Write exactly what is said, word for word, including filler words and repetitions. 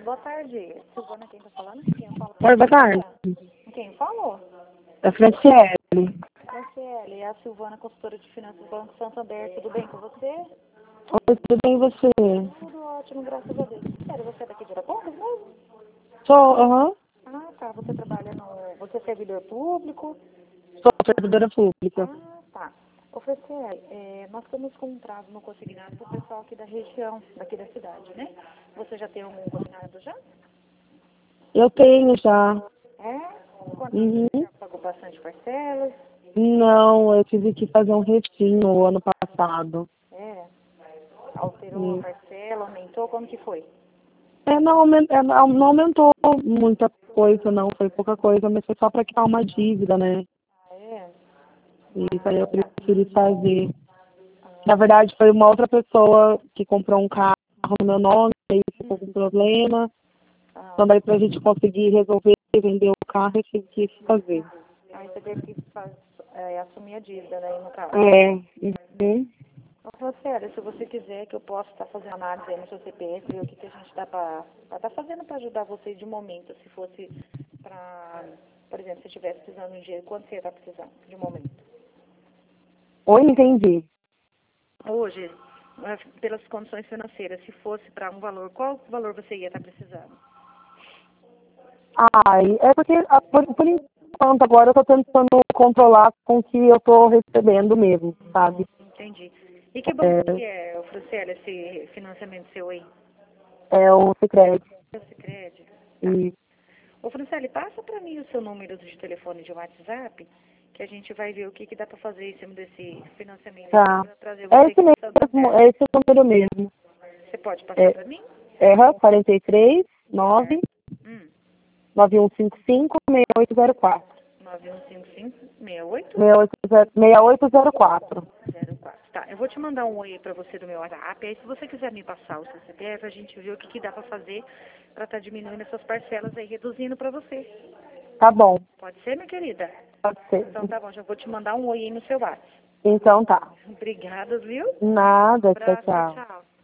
boa tarde. Silvana, quem tá falando? Quem fala? Oi, boa tarde. Quem falou? É Franciele. Franciele, é a Silvana, consultora de finanças do Banco Santander. Tudo bem com você? Oi, tudo bem e você? Tudo ótimo, graças a Deus. Sério, você é daqui de Arapongas mesmo? Sou, aham, Ah, tá. Você trabalha no... Você é servidor público? sou servidora pública. Ah, tá. Ô, Franciele, é, nós temos comprado no consignado pro pessoal aqui da região, daqui da cidade, né? Você já tem algum consignado já? Eu tenho já. É? Quanto Uhum. você já pagou bastante parcelas? Não, eu tive que fazer um refim no ano passado. É. Alterou a E- parcela, aumentou, como que foi? É, não, aumen- é, não não aumentou muita coisa, não. Foi pouca coisa, mas foi só para quitar uma dívida, né? Ah, é? Isso aí eu preferi fazer. Na verdade, foi uma outra pessoa que comprou um carro no meu nome, aí ficou com problema. Ah, Então, daí pra gente conseguir resolver e vender o carro, eu tive que fazer. aí você teve que faz, é, assumir a dívida, né, no caso. É. Uhum. Então, sério, se você quiser que eu possa estar fazendo análise aí no seu C P F, ver o que, que a gente dá para estar fazendo para ajudar você de momento, se fosse para, por exemplo, se estivesse precisando de dinheiro, quanto você está precisando de momento? Oi, entendi. Hoje, eh, pelas condições financeiras, se fosse para um valor, qual valor você ia estar precisando? Ai, é porque, ah, por, por enquanto, agora eu tô tentando controlar com o que eu tô recebendo mesmo, sabe? Entendi. E que banco que É, é, Franciela, esse financiamento seu aí? é o Sicredi. O Sicredi? Tá. E, Ô, Franciele, passa para mim o seu número de telefone de WhatsApp, que a gente vai ver o que, que dá para fazer em cima desse financiamento tá. para trazer É você esse aqui para mesmo, Santander. é esse o número mesmo. Você pode passar É para mim? R quarenta e três, nove, Certo. Hum. nove um cinco cinco, seis oito zero quatro. nove um cinco cinco, seis oito seis oito zero quatro. zero quatro. Tá, eu vou te mandar um oi para você do meu WhatsApp. Aí, se você quiser me passar o seu C P F, a gente vê o que, que dá para fazer para estar diminuindo essas parcelas aí, reduzindo para você. Tá bom, Pode ser, minha querida? pode ser. Então tá bom, já vou te mandar um oi aí no seu WhatsApp. Então tá. Obrigada, viu? Nada, tchau, Abraço, tchau. tchau.